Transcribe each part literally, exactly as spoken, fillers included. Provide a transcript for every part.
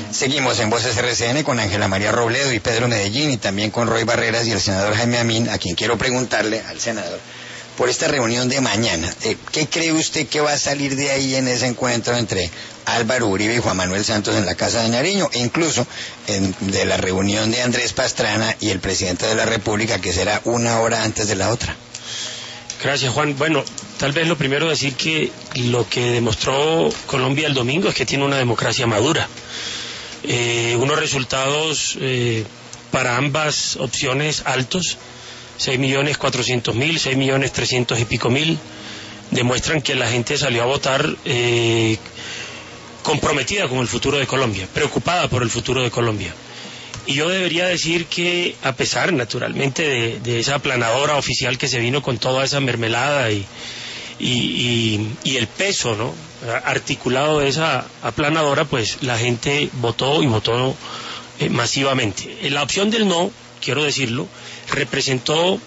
Seguimos en Voces R C N con Ángela María Robledo y Pedro Medellín, y también con Roy Barreras y el senador Jaime Amín, a quien quiero preguntarle, al senador, por esta reunión de mañana. Eh, ¿Qué cree usted que va a salir de ahí en ese encuentro entre Álvaro Uribe y Juan Manuel Santos en la Casa de Nariño, e incluso en, de la reunión de Andrés Pastrana y el presidente de la República, que será una hora antes de la otra? Gracias, Juan. Bueno, tal vez lo primero decir que lo que demostró Colombia el domingo es que tiene una democracia madura. Eh, unos resultados eh, para ambas opciones altos, seis millones cuatrocientos mil, seis millones trescientos y pico mil, demuestran que la gente salió a votar eh, comprometida con el futuro de Colombia, preocupada por el futuro de Colombia. Y yo debería decir que, a pesar naturalmente de, de esa aplanadora oficial que se vino con toda esa mermelada y, y, y, y el peso, ¿no?, articulado de esa aplanadora, pues la gente votó y votó eh, masivamente. La opción del no, quiero decirlo, representó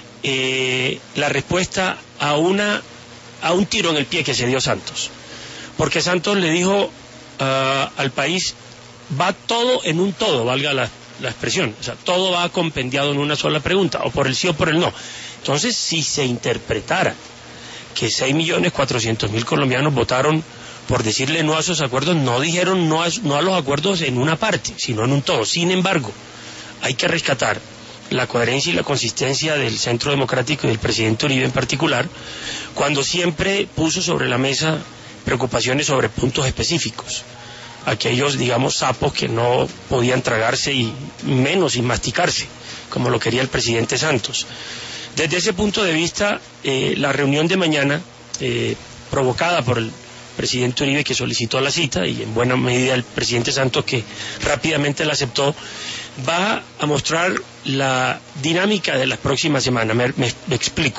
eh, la respuesta a una a un tiro en el pie que se dio Santos, porque Santos le dijo uh, al país: va todo en un todo, valga la, la expresión, o sea, todo va compendiado en una sola pregunta, o por el sí o por el no. Entonces, si se interpretara que seis millones cuatrocientos mil colombianos votaron por decirle no a esos acuerdos, no dijeron no a, no a los acuerdos en una parte, sino en un todo. Sin embargo, hay que rescatar la coherencia y la consistencia del Centro Democrático y del presidente Uribe en particular, cuando siempre puso sobre la mesa preocupaciones sobre puntos específicos, aquellos, digamos, sapos que no podían tragarse y menos sin masticarse, como lo quería el presidente Santos. Desde ese punto de vista, eh, la reunión de mañana, eh, provocada por el presidente Uribe, que solicitó la cita, y en buena medida el presidente Santos, que rápidamente la aceptó, va a mostrar la dinámica de las próximas semanas. Me, me, me explico.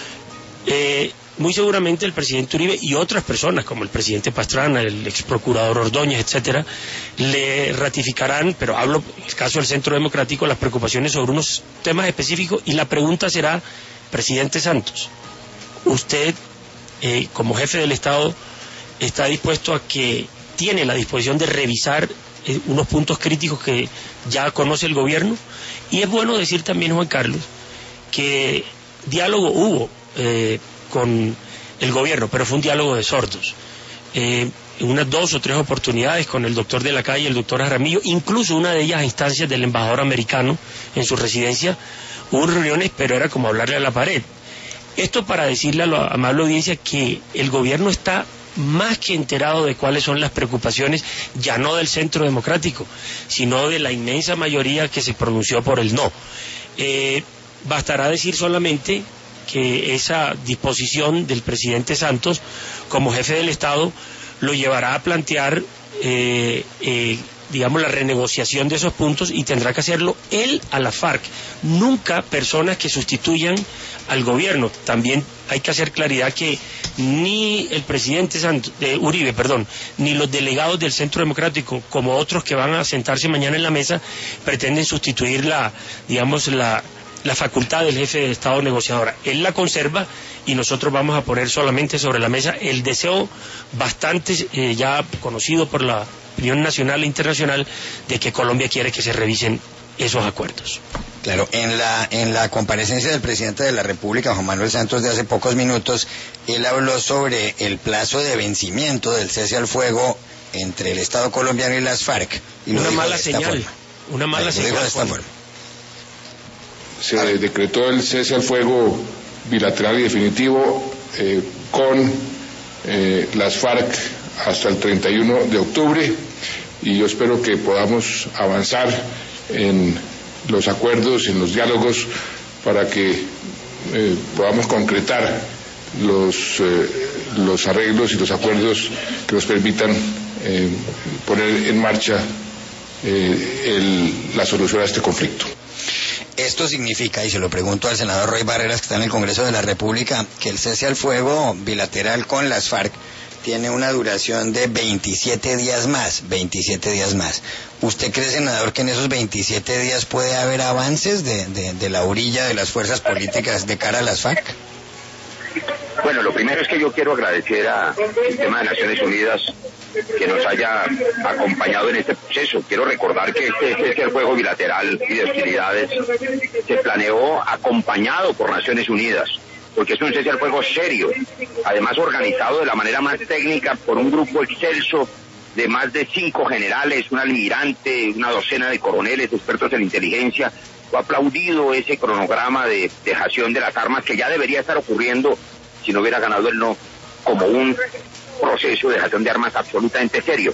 Eh, muy seguramente el presidente Uribe y otras personas, como el presidente Pastrana, el ex procurador Ordóñez, etcétera, le ratificarán, pero hablo en el caso del Centro Democrático, las preocupaciones sobre unos temas específicos, y la pregunta será: presidente Santos, usted, eh, como jefe del Estado, está dispuesto a que tiene la disposición de revisar eh, unos puntos críticos que ya conoce el gobierno. Y es bueno decir también, Juan Carlos, que diálogo hubo eh, con el gobierno, pero fue un diálogo de sordos. Eh, en unas dos o tres oportunidades con el doctor de la Calle, el doctor Jaramillo, incluso una de ellas a instancias del embajador americano en su residencia, hubo reuniones, pero era como hablarle a la pared. Esto para decirle a la amable audiencia que el gobierno está más que enterado de cuáles son las preocupaciones, ya no del Centro Democrático, sino de la inmensa mayoría que se pronunció por el no. Eh, bastará decir solamente que esa disposición del presidente Santos como jefe del Estado lo llevará a plantear eh, eh, digamos la renegociación de esos puntos, y tendrá que hacerlo él a la FARC, nunca personas que sustituyan al gobierno. También hay que hacer claridad que ni el presidente Santos, eh, Uribe, perdón, ni los delegados del Centro Democrático, como otros que van a sentarse mañana en la mesa, pretenden sustituir la, digamos, la la facultad del jefe de Estado negociadora. Él la conserva, y nosotros vamos a poner solamente sobre la mesa el deseo bastante eh, ya conocido por la opinión nacional e internacional de que Colombia quiere que se revisen esos acuerdos. Claro, en la en la comparecencia del presidente de la República, Juan Manuel Santos, de hace pocos minutos, él habló sobre el plazo de vencimiento del cese al fuego entre el Estado colombiano y las FARC. Y una mala señal, una mala señal. De esta forma. Se decretó el cese al fuego bilateral y definitivo eh, con eh, las FARC hasta el treinta y uno de octubre, y yo espero que podamos avanzar en los acuerdos, en los diálogos, para que eh, podamos concretar los, eh, los arreglos y los acuerdos que nos permitan eh, poner en marcha eh, el, la solución a este conflicto. Esto significa, y se lo pregunto al senador Roy Barreras, que está en el Congreso de la República, que el cese al fuego bilateral con las FARC tiene una duración de veintisiete días más, veintisiete días más. ¿Usted cree, senador, que en esos veintisiete días puede haber avances de, de, de la orilla de las fuerzas políticas de cara a las FARC? Bueno, lo primero es que yo quiero agradecer al sistema de Naciones Unidas que nos haya acompañado en este proceso. Quiero recordar que este cese al fuego bilateral y de hostilidades se planeó acompañado por Naciones Unidas, porque es un cese al fuego serio, además organizado de la manera más técnica por un grupo excelso de más de cinco generales, un almirante, una docena de coroneles, expertos en inteligencia. Fue aplaudido ese cronograma de dejación de las armas que ya debería estar ocurriendo si no hubiera ganado el no, como un proceso de dejación de armas absolutamente serio.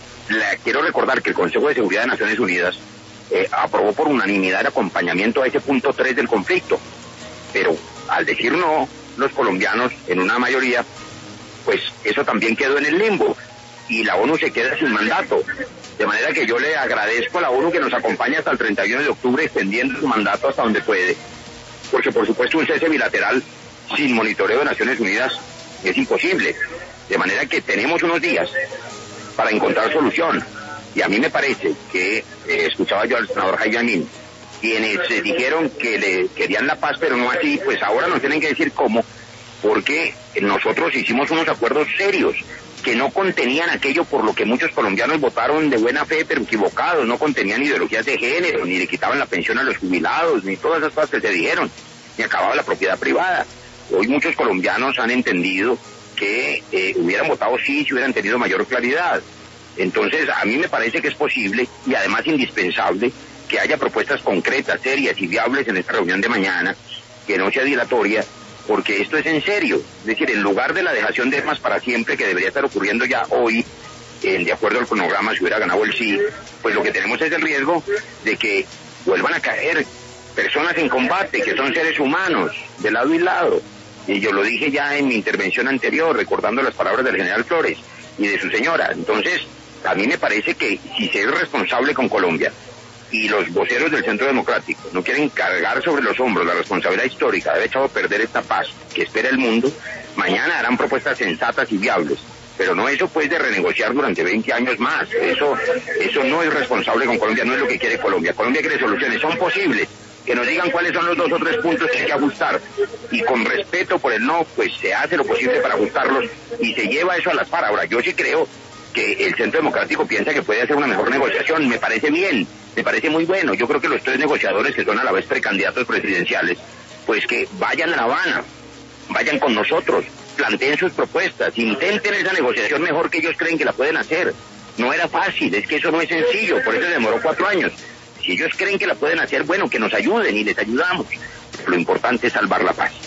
Le quiero recordar que el Consejo de Seguridad de Naciones Unidas eh, aprobó por unanimidad el acompañamiento a ese punto tres del conflicto, pero al decir no, los colombianos en una mayoría, pues eso también quedó en el limbo y la ONU se queda sin mandato. De manera que yo le agradezco a la ONU que nos acompañe hasta el treinta y uno de octubre extendiendo su mandato hasta donde puede, porque por supuesto un cese bilateral sin monitoreo de Naciones Unidas es imposible. De manera que tenemos unos días para encontrar solución. Y a mí me parece que, eh, escuchaba yo al senador Jaime Amín, quienes eh, dijeron que le querían la paz, pero no así, pues ahora nos tienen que decir cómo, porque nosotros hicimos unos acuerdos serios que no contenían aquello por lo que muchos colombianos votaron de buena fe, pero equivocados, no contenían ideologías de género, ni le quitaban la pensión a los jubilados, ni todas esas cosas que se dijeron, ni acababa la propiedad privada. Hoy muchos colombianos han entendido que eh, hubieran votado sí si hubieran tenido mayor claridad. Entonces, a mí me parece que es posible y además indispensable que haya propuestas concretas, serias y viables en esta reunión de mañana, que no sea dilatoria, porque esto es en serio. Es decir, en lugar de la dejación de armas para siempre, que debería estar ocurriendo ya hoy, eh, de acuerdo al cronograma, si hubiera ganado el sí, pues lo que tenemos es el riesgo de que vuelvan a caer personas en combate, que son seres humanos, de lado y lado. Y yo lo dije ya en mi intervención anterior, recordando las palabras del general Flores y de su señora. Entonces, a mí me parece que si se es responsable con Colombia y los voceros del Centro Democrático no quieren cargar sobre los hombros la responsabilidad histórica de haber echado a perder esta paz que espera el mundo, mañana harán propuestas sensatas y viables. Pero no eso pues de renegociar durante veinte años más. Eso, eso no es responsable con Colombia, no es lo que quiere Colombia. Colombia quiere soluciones, son posibles. Que nos digan cuáles son los dos o tres puntos que hay que ajustar. Y con respeto por el no, pues se hace lo posible para ajustarlos y se lleva eso a las par. Ahora, yo sí creo que el Centro Democrático piensa que puede hacer una mejor negociación. Me parece bien, me parece muy bueno. Yo creo que los tres negociadores, que son a la vez precandidatos presidenciales, pues que vayan a La Habana, vayan con nosotros, planteen sus propuestas, intenten esa negociación mejor que ellos creen que la pueden hacer. No era fácil, es que eso no es sencillo, por eso demoró cuatro años. Si ellos creen que la pueden hacer, bueno, que nos ayuden y les ayudamos. Lo importante es salvar la paz.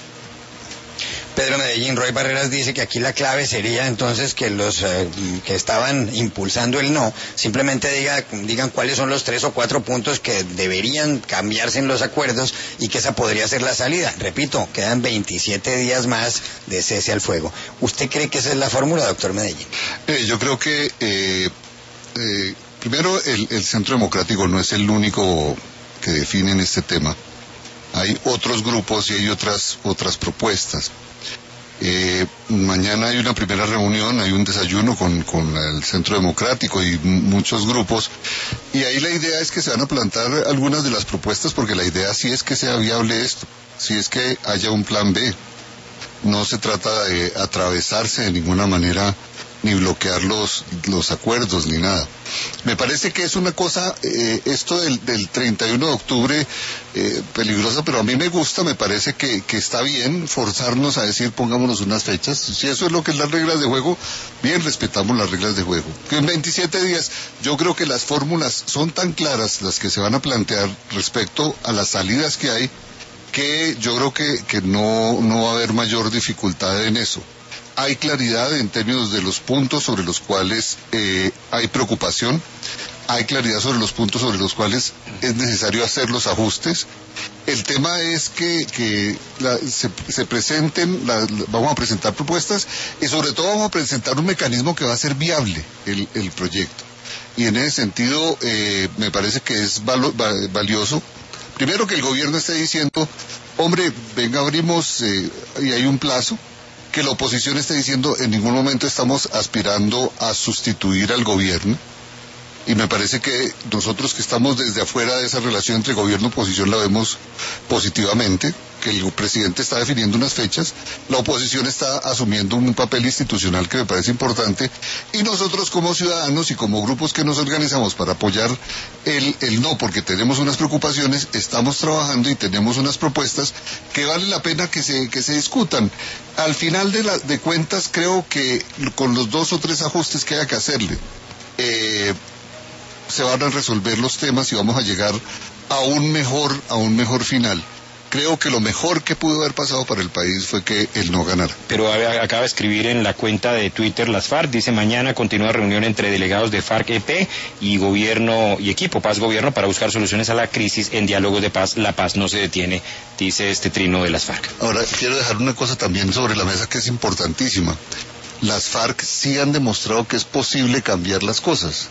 Pedro Medellín, Roy Barreras dice que aquí la clave sería entonces que los eh, que estaban impulsando el no, simplemente diga, digan cuáles son los tres o cuatro puntos que deberían cambiarse en los acuerdos y que esa podría ser la salida. Repito, quedan veintisiete días más de cese al fuego. ¿Usted cree que esa es la fórmula, doctor Medellín? Eh, yo creo que... Eh, eh... Primero, el, el Centro Democrático no es el único que define en este tema. Hay otros grupos y hay otras otras propuestas. Eh, mañana hay una primera reunión, hay un desayuno con, con el Centro Democrático y muchos grupos. Y ahí la idea es que se van a plantar algunas de las propuestas, porque la idea sí es que sea viable esto, sí es que haya un plan B. No se trata de atravesarse de ninguna manera ni bloquear los, los acuerdos, ni nada. Me parece que es una cosa, eh, esto del, del treinta y uno de octubre, eh, peligrosa, pero a mí me gusta, me parece que, que está bien forzarnos a decir, pongámonos unas fechas. Si eso es lo que es las reglas de juego, bien, respetamos las reglas de juego. Que en veintisiete días, yo creo que las fórmulas son tan claras, las que se van a plantear respecto a las salidas que hay, que yo creo que, que no, no va a haber mayor dificultad en eso. Hay claridad en términos de los puntos sobre los cuales eh, hay preocupación, hay claridad sobre los puntos sobre los cuales es necesario hacer los ajustes. El tema es que, que la, se, se presenten, la, vamos a presentar propuestas y sobre todo vamos a presentar un mecanismo que va a ser viable el, el proyecto. Y en ese sentido eh, me parece que es valo, valioso. Primero, que el gobierno esté diciendo, hombre, venga, abrimos eh, y hay un plazo. Que la oposición esté diciendo, en ningún momento estamos aspirando a sustituir al gobierno. Y me parece que nosotros que estamos desde afuera de esa relación entre gobierno y oposición la vemos positivamente, que el presidente está definiendo unas fechas, la oposición está asumiendo un papel institucional que me parece importante, y nosotros como ciudadanos y como grupos que nos organizamos para apoyar el, el no, porque tenemos unas preocupaciones, estamos trabajando y tenemos unas propuestas que vale la pena que se, que se discutan. Al final de, la, de cuentas, creo que con los dos o tres ajustes que haya que hacerle, eh, se van a resolver los temas y vamos a llegar a un mejor, a un mejor final. Creo que lo mejor que pudo haber pasado para el país fue que él no ganara. Pero acaba de escribir en la cuenta de Twitter las FARC, dice: mañana continúa reunión entre delegados de FARC-E P y gobierno y equipo Paz Gobierno para buscar soluciones a la crisis en diálogos de paz. La paz no se detiene, dice este trino de las FARC. Ahora, quiero dejar una cosa también sobre la mesa que es importantísima. Las FARC sí han demostrado que es posible cambiar las cosas.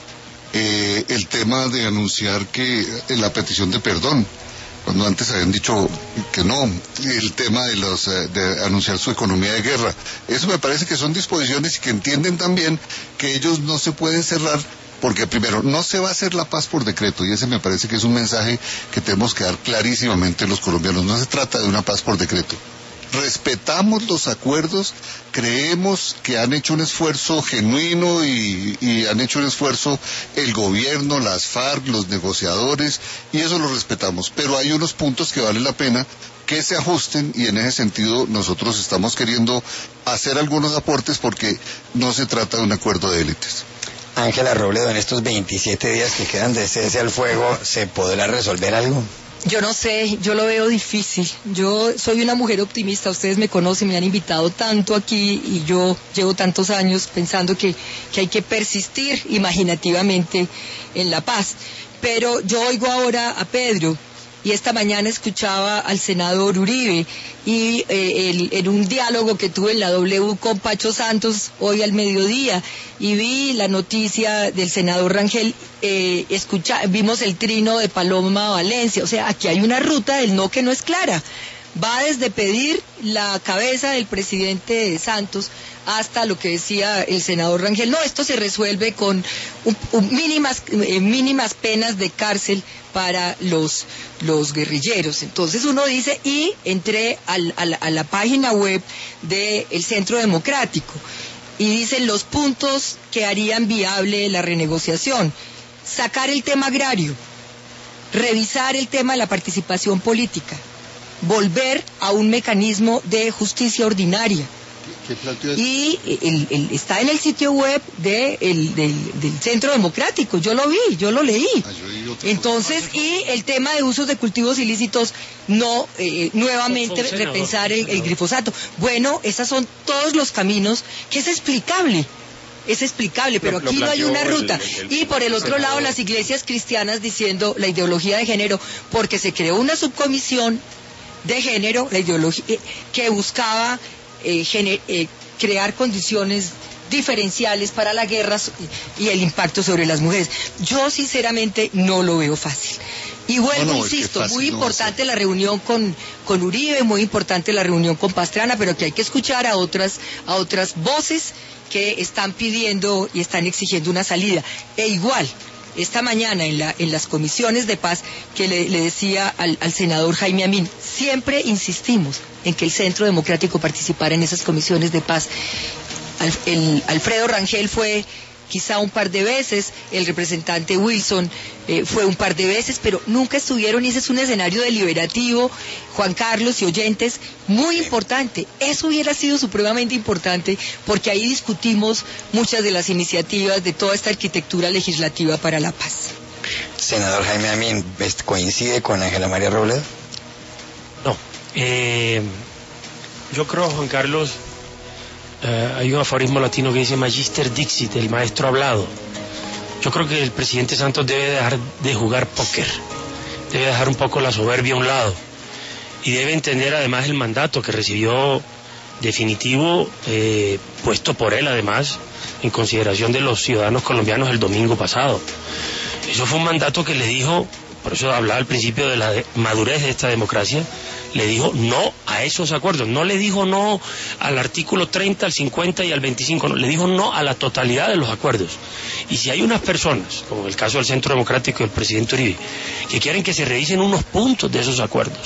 Eh, el tema de anunciar que eh, la petición de perdón, cuando antes habían dicho que no, el tema de los eh, de anunciar su economía de guerra, eso me parece que son disposiciones y que entienden también que ellos no se pueden cerrar, porque primero, no se va a hacer la paz por decreto, y ese me parece que es un mensaje que tenemos que dar clarísimamente los colombianos. No se trata de una paz por decreto. Respetamos los acuerdos, creemos que han hecho un esfuerzo genuino y, y han hecho un esfuerzo el gobierno, las FARC, los negociadores, y eso lo respetamos, pero hay unos puntos que vale la pena que se ajusten, y en ese sentido nosotros estamos queriendo hacer algunos aportes porque no se trata de un acuerdo de élites. Ángela Robledo, en estos veintisiete días que quedan de cese al fuego, ¿se podrá resolver algo? Yo no sé, yo lo veo difícil. Yo soy una mujer optimista, ustedes me conocen, me han invitado tanto aquí y yo llevo tantos años pensando que, que hay que persistir imaginativamente en la paz. Pero yo oigo ahora a Pedro y esta mañana escuchaba al senador Uribe y eh, el, en un diálogo que tuve en la W con Pacho Santos hoy al mediodía, y vi la noticia del senador Rangel, eh, escucha, vimos el trino de Paloma Valencia. O sea, aquí hay una ruta del no que no es clara. Va desde pedir la cabeza del presidente Santos hasta lo que decía el senador Rangel: no, esto se resuelve con un, un mínimas, eh, mínimas penas de cárcel para los, los guerrilleros. Entonces uno dice, y entré al, a, la, a la página web del Centro Democrático, y dicen los puntos que harían viable la renegociación: sacar el tema agrario, revisar el tema de la participación política, volver a un mecanismo de justicia ordinaria. Y el, el, está en el sitio web de, el, del, del Centro Democrático, yo lo vi, yo lo leí. Entonces, y el tema de usos de cultivos ilícitos, no, eh, nuevamente repensar el, el glifosato. Bueno, esos son todos los caminos que es explicable. Es explicable, pero aquí no hay una ruta. Y por el otro lado, las iglesias cristianas diciendo la ideología de género, porque se creó una subcomisión de género, la ideología que buscaba eh, gener, eh, crear condiciones diferenciales para la guerra y el impacto sobre las mujeres. Yo sinceramente no lo veo fácil. Y vuelvo, no, no, insisto, es muy importante no la reunión con, con Uribe, muy importante la reunión con Pastrana, pero que hay que escuchar a otras, a otras voces que están pidiendo y están exigiendo una salida. E igual, esta mañana en, la, en las comisiones de paz, que le, le decía al, al senador Jaime Amín, siempre insistimos en que el Centro Democrático participara en esas comisiones de paz. Al, el, Alfredo Rangel fue quizá un par de veces, el representante Wilson eh, fue un par de veces, pero nunca estuvieron, y ese es un escenario deliberativo, Juan Carlos y oyentes, muy importante. Eso hubiera sido supremamente importante, porque ahí discutimos muchas de las iniciativas de toda esta arquitectura legislativa para la paz. Senador Jaime Amín, ¿coincide con Ángela María Robledo? No, eh, yo creo, Juan Carlos, Uh, hay un aforismo latino que dice Magister Dixit, el maestro hablado. Yo creo que el presidente Santos debe dejar de jugar póker, debe dejar un poco la soberbia a un lado y debe entender además el mandato que recibió definitivo, eh, puesto por él además en consideración de los ciudadanos colombianos el domingo pasado. Eso fue un mandato que le dijo, por eso hablaba al principio de la de madurez de esta democracia, le dijo no a esos acuerdos, no le dijo no al artículo treinta, al cincuenta y al veinticinco, no, le dijo no a la totalidad de los acuerdos. Y si hay unas personas, como el caso del Centro Democrático y el presidente Uribe, que quieren que se revisen unos puntos de esos acuerdos,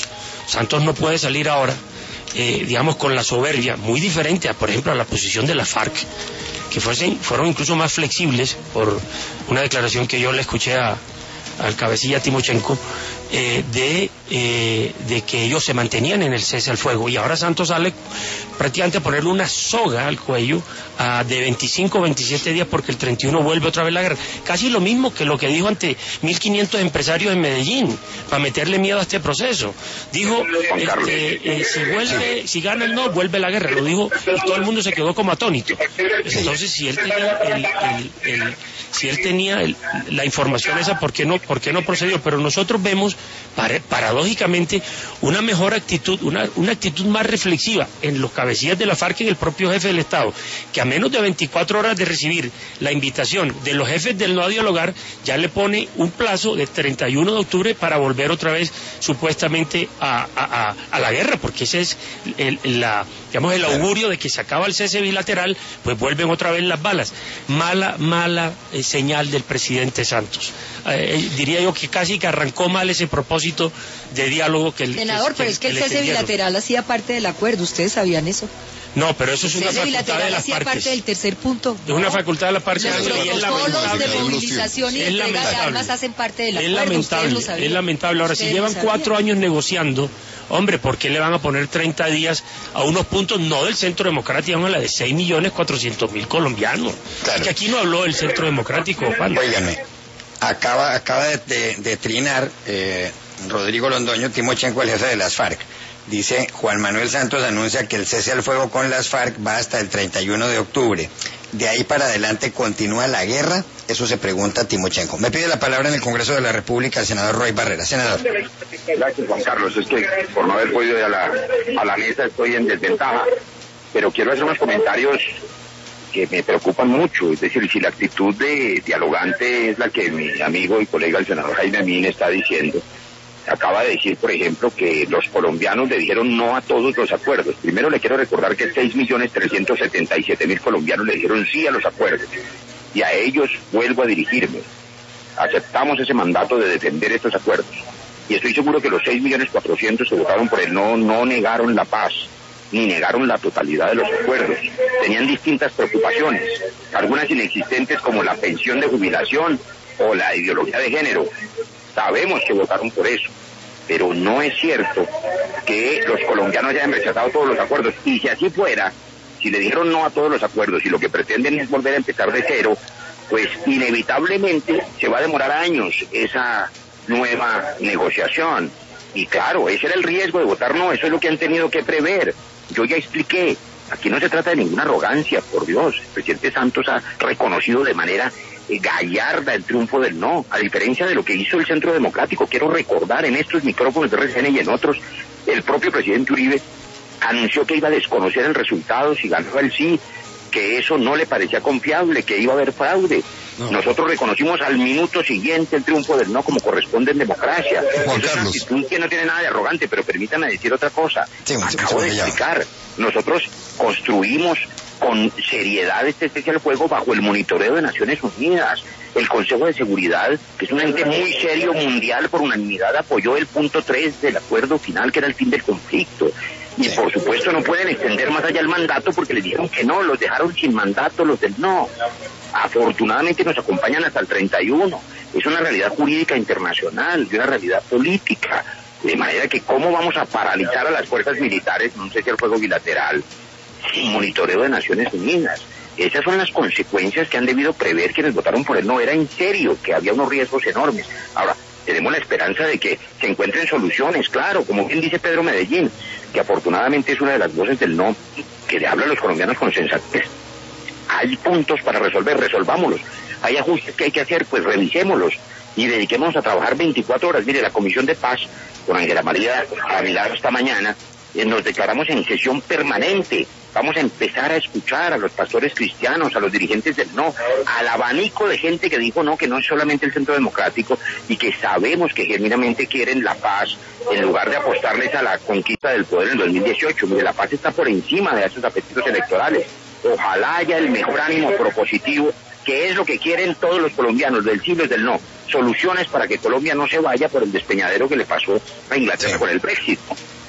Santos no puede salir ahora, eh, digamos, con la soberbia, muy diferente, a, por ejemplo, a la posición de la FARC, que fuesen, fueron incluso más flexibles, por una declaración que yo le escuché a, al cabecilla Timochenko, eh, de, eh, de que ellos se mantenían en el cese al fuego, y ahora Santos sale prácticamente a ponerle una soga al cuello a, de veinticinco o veintisiete días, porque el treinta y uno vuelve otra vez la guerra. Casi lo mismo que lo que dijo ante mil quinientos empresarios en Medellín, para meterle miedo a este proceso. Dijo, este, eh, si vuelve, si gana el no, vuelve la guerra. Lo dijo y todo el mundo se quedó como atónito. Entonces, si él tenía el, el, el, si él tenía el, la información esa, ¿por qué no, por qué no procedió? Pero nosotros vemos, para, paradójicamente, una mejor actitud, una, una actitud más reflexiva en los cabecillas de la FARC y en el propio jefe del Estado, que a menos de veinticuatro horas de recibir la invitación de los jefes del no a dialogar, ya le pone un plazo de treinta y uno de octubre para volver otra vez supuestamente a, a, a, a la guerra, porque ese es el, la, digamos, el augurio de que se acaba el cese bilateral, pues vuelven otra vez las balas. Mala, mala eh, señal del presidente Santos. Eh, diría yo que casi que arrancó mal ese propósito de diálogo que el Senador, que, pero que, es que el que cese bilateral hacía parte del acuerdo, ¿ustedes sabían eso? No, pero eso es el una cese facultad de las hacía partes. parte del tercer punto. Es una facultad de las partes. Los y es protocolos de movilización y es entrega de lamentable. armas hacen parte del Es acuerdo. lamentable, Ustedes lo es lamentable. Ahora, si Ustedes llevan lo cuatro sabían. años negociando, hombre, ¿por qué le van a poner treinta días a unos puntos, no del Centro Democrático, a la de seis millones cuatrocientos mil colombianos? Claro. Es que aquí no habló el Centro Democrático, Juan. Óigame, acaba, acaba de, de, de trinar eh, Rodrigo Londoño Timochenko, el jefe de las FARC. Dice, Juan Manuel Santos anuncia que el cese al fuego con las FARC va hasta el treinta y uno de octubre. ¿De ahí para adelante continúa la guerra? Eso se pregunta Timochenko. Me pide la palabra en el Congreso de la República el senador Roy Barrera. Senador. Gracias, Juan Carlos. Es que por no haber podido ir a la, a la mesa estoy en desventaja. Pero quiero hacer unos comentarios que me preocupan mucho. Es decir, si la actitud de dialogante es la que mi amigo y colega el senador Jaime Amín está diciendo, acaba de decir, por ejemplo, que los colombianos le dijeron no a todos los acuerdos. Primero le quiero recordar que seis millones trescientos setenta y siete mil colombianos le dijeron sí a los acuerdos. Y a ellos vuelvo a dirigirme. Aceptamos ese mandato de defender estos acuerdos. Y estoy seguro que los seis millones cuatrocientos que votaron por el no, no negaron la paz, ni negaron la totalidad de los acuerdos. Tenían distintas preocupaciones, algunas inexistentes como la pensión de jubilación o la ideología de género. Sabemos que votaron por eso, pero no es cierto que los colombianos hayan rechazado todos los acuerdos. Y si así fuera, si le dijeron no a todos los acuerdos y lo que pretenden es volver a empezar de cero, pues inevitablemente se va a demorar años esa nueva negociación. Y claro, ese era el riesgo de votar no, eso es lo que han tenido que prever. Yo ya expliqué, aquí no se trata de ninguna arrogancia, por Dios. El presidente Santos ha reconocido de manera gallarda el triunfo del no, a diferencia de lo que hizo el Centro Democrático. Quiero recordar en estos micrófonos de R C N y en otros, el propio presidente Uribe anunció que iba a desconocer el resultado si ganaba el sí, que eso no le parecía confiable, que iba a haber fraude. No. Nosotros reconocimos al minuto siguiente el triunfo del no, como corresponde en democracia. Juan Eso Carlos. es una actitud que no tiene nada de arrogante, pero permítanme decir otra cosa. Sí, Acabo de explicar, nosotros construimos con seriedad este cese al fuego bajo el monitoreo de Naciones Unidas. El Consejo de Seguridad, que es un ente muy serio mundial, por unanimidad apoyó el punto tres del acuerdo final, que era el fin del conflicto. Y sí, por supuesto no pueden extender más allá el mandato porque les dijeron que no, los dejaron sin mandato los del no. Afortunadamente nos acompañan hasta el treinta y uno. Es una realidad jurídica internacional y una realidad política. De manera que cómo vamos a paralizar a las fuerzas militares, no sé si el fuego bilateral, sin monitoreo de Naciones Unidas. Esas son las consecuencias que han debido prever quienes votaron por el no. Era en serio que había unos riesgos enormes. Ahora, tenemos la esperanza de que se encuentren soluciones, claro, como bien dice Pedro Medellín, que afortunadamente es una de las voces del no, que le habla a los colombianos con sensatez. Hay puntos para resolver, resolvámoslos. Hay ajustes que hay que hacer, pues revisémoslos y dediquémonos a trabajar veinticuatro horas. Mire, la Comisión de Paz, con Ángela María Aguilar esta mañana, eh, nos declaramos en sesión permanente. Vamos a empezar a escuchar a los pastores cristianos, a los dirigentes del no, al abanico de gente que dijo no, que no es solamente el Centro Democrático y que sabemos que genuinamente quieren la paz en lugar de apostarles a la conquista del poder en el dos mil dieciocho. Mire, la paz está por encima de esos apetitos electorales. Ojalá haya el mejor ánimo propositivo, que es lo que quieren todos los colombianos, del sí y del no. Soluciones para que Colombia no se vaya por el despeñadero que le pasó a Inglaterra sí. con el Brexit.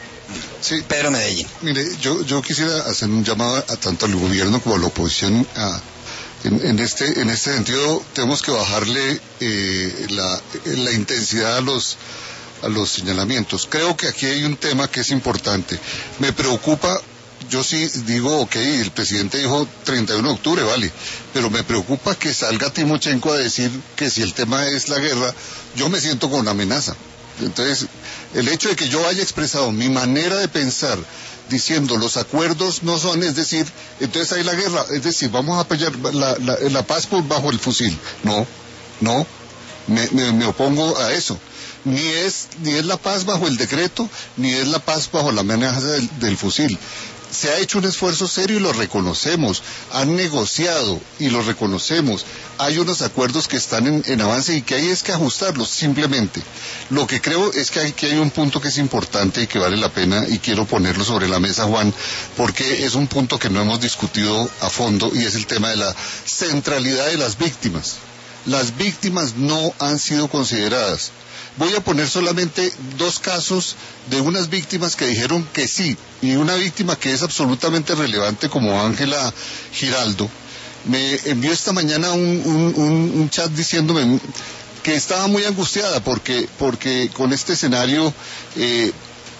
Sí. Pedro Medellín. Mire, yo, yo quisiera hacer un llamado a tanto al gobierno como a la oposición. A, en, en, este, en este sentido, tenemos que bajarle eh, la, la intensidad a los, a los señalamientos. Creo que aquí hay un tema que es importante. Me preocupa. Yo sí digo, ok, el presidente dijo treinta y uno de octubre, vale, pero me preocupa que salga Timochenko a decir que si el tema es la guerra, yo me siento con una amenaza. Entonces, el hecho de que yo haya expresado mi manera de pensar, diciendo los acuerdos no son, es decir, entonces hay la guerra, es decir, vamos a apoyar la, la, la paz por bajo el fusil. No, no, me, me, me opongo a eso. Ni es, ni es la paz bajo el decreto, ni es la paz bajo la amenaza del, del fusil. Se ha hecho un esfuerzo serio y lo reconocemos, han negociado y lo reconocemos, hay unos acuerdos que están en, en avance y que hay es que ajustarlos simplemente. Lo que creo es que aquí hay un punto que es importante y que vale la pena y quiero ponerlo sobre la mesa, Juan, porque es un punto que no hemos discutido a fondo y es el tema de la centralidad de las víctimas. Las víctimas no han sido consideradas. Voy a poner solamente dos casos de unas víctimas que dijeron que sí, y una víctima que es absolutamente relevante como Ángela Giraldo. Me envió esta mañana un, un, un, un chat diciéndome que estaba muy angustiada porque, porque con este escenario eh,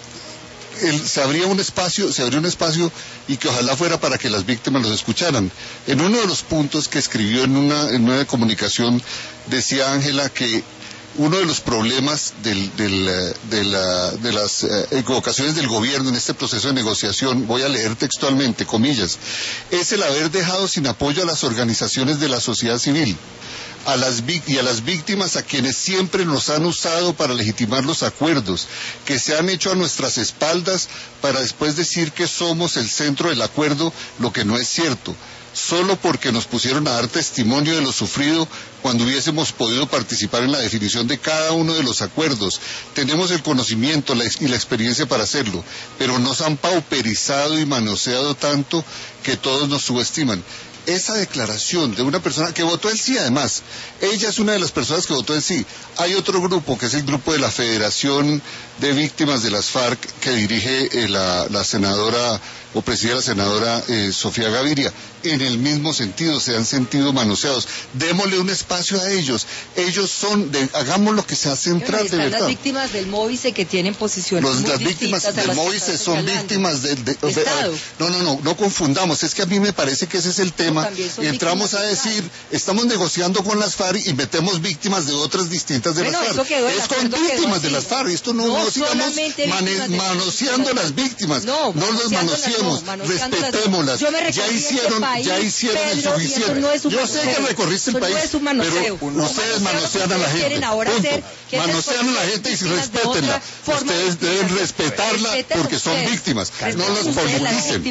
el, se abría un espacio, se abrió un espacio y que ojalá fuera para que las víctimas los escucharan. En uno de los puntos que escribió en una, en una comunicación decía Ángela que uno de los problemas del, del, de, la, de las eh, equivocaciones del gobierno en este proceso de negociación, voy a leer textualmente, comillas, es el haber dejado sin apoyo a las organizaciones de la sociedad civil a las, y a las víctimas a quienes siempre nos han usado para legitimar los acuerdos, que se han hecho a nuestras espaldas para después decir que somos el centro del acuerdo, lo que no es cierto. Solo porque nos pusieron a dar testimonio de lo sufrido cuando hubiésemos podido participar en la definición de cada uno de los acuerdos. Tenemos el conocimiento y la experiencia para hacerlo, pero nos han pauperizado y manoseado tanto que todos nos subestiman. Esa declaración de una persona que votó el sí, además, ella es una de las personas que votó el sí. Hay otro grupo, que es el grupo de la Federación de Víctimas de las FARC, que dirige eh, la, la senadora, o preside la senadora eh, Sofía Gaviria. En el mismo sentido, se han sentido manoseados. Démosle un espacio a ellos. Ellos son, de, hagamos lo que sea central, están de verdad. Las víctimas del Móvice que tienen posiciones Los, muy Las víctimas del Móvice son víctimas del... De, de, Estado. no, no, no, no confundamos. Es que a mí me parece que ese es el tema. Y entramos a decir, estamos negociando con las FARC y metemos víctimas de otras distintas de bueno, las FARC. Es con víctimas de las FARC. Esto no, no, no sigamos mane, manoseando las víctimas. No, no los manoseemos. No, respetémoslas. Ya hicieron, país, ya hicieron Pedro, el suficiente. No es Yo sé que recorriste el país, no es un pero un ustedes manosean a la gente. Manosean a la gente y respétenla. Ustedes deben respetarla porque son víctimas. No los politicen.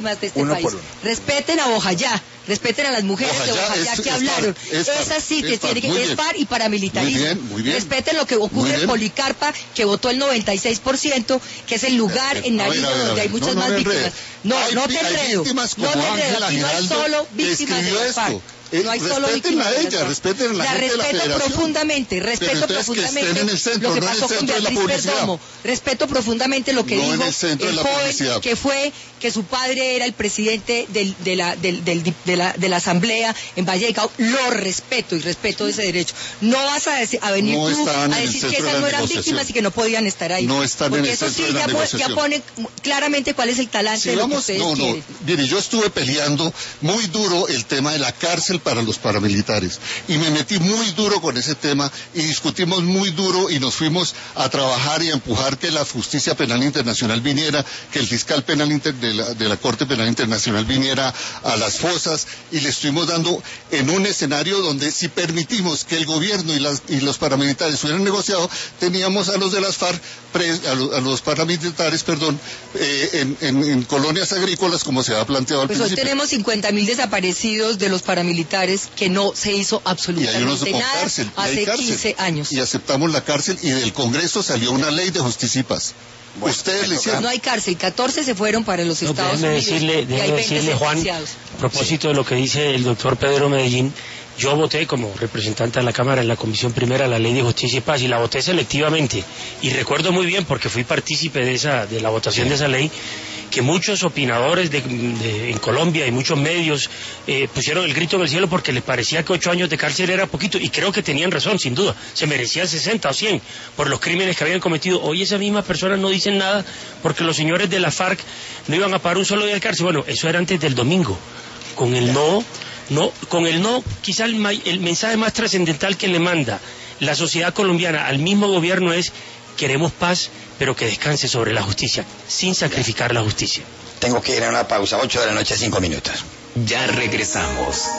Respeten a Bojayá. Respeten a las mujeres Ojalá, de Oaxaca es, que es hablaron. Es, es así que es tiene que es par y paramilitarismo. Muy bien, muy bien. Respeten lo que ocurre en Policarpa, que votó el noventa y seis por ciento, que es el lugar en Nariño donde hay muchas no, no más víctimas. No, hay, no te enredo. No te enredo. Aquí no hay solo víctimas de las FARC. Eh, no hay solo víctimas de ella, respeten a la, la gente respeto de la federación. profundamente, respeto profundamente en el centro, lo que no pasó con Beatriz Perdomo, respeto profundamente lo que no dijo el, el joven publicidad. que fue que su padre era el presidente del, de, la, del, del, de, la, de la asamblea en Vallecao, lo respeto y respeto ese derecho. No vas a, decir, a venir no tú a decir que esas no eran víctimas y que no podían estar ahí. No están porque en el eso centro sí de la ya, negociación. ya pone claramente cuál es el talante si de vamos, lo que ustedes no, no, quieren. Mire, yo estuve peleando muy duro el tema de la cárcel para los paramilitares. Y me metí muy duro con ese tema y discutimos muy duro y nos fuimos a trabajar y a empujar que la justicia penal internacional viniera, que el fiscal penal inter de, la, de la Corte Penal Internacional viniera a las fosas y le estuvimos dando en un escenario donde si permitimos que el gobierno y, las, y los paramilitares hubieran negociado, teníamos a los de las FARC, pre, a, lo, a los paramilitares, perdón, eh, en, en, en colonias agrícolas como se había planteado al pues principio. Hoy tenemos cincuenta mil desaparecidos de los paramilitares que no se hizo absolutamente nada cárcel, hace quince años. Y aceptamos la cárcel y del Congreso salió una ley de justicia y paz. Bueno, Ustedes le hicieron. No hay cárcel, catorce se fueron para los Estados no, Unidos. Decirle, y hay decirle, Juan, a propósito de lo que dice el doctor Pedro Medellín, Yo voté como representante de la Cámara en la Comisión Primera la Ley de Justicia y Paz y la voté selectivamente. Y recuerdo muy bien, porque fui partícipe de esa, de la votación de esa ley, que muchos opinadores de, de, en Colombia y muchos medios eh, pusieron el grito en el cielo porque les parecía que ocho años de cárcel era poquito, y creo que tenían razón, sin duda. Se merecían sesenta o cien por los crímenes que habían cometido. Hoy esas mismas personas no dicen nada porque los señores de la FARC no iban a pagar un solo día de cárcel. Bueno, eso era antes del domingo. Con el no... No, con el no, quizá el, el mensaje más trascendental que le manda la sociedad colombiana al mismo gobierno es: queremos paz, pero que descanse sobre la justicia, sin sacrificar la justicia. Tengo que ir a una pausa, ocho de la noche, cinco minutos. Ya regresamos.